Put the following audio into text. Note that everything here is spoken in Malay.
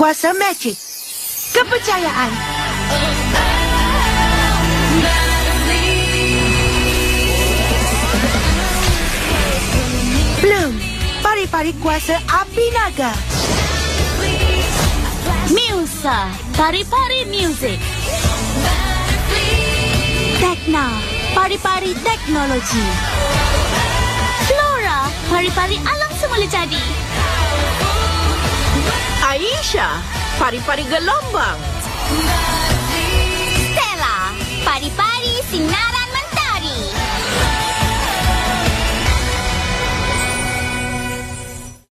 kuasa magic, kepercayaan. Bloom, pari-pari kuasa api naga. Musa, pari-pari music. Tekna, pari-pari teknologi. Flora, pari-pari alam semula jadi. Aisyah, pari-pari gelombang. Stella, pari-pari sinara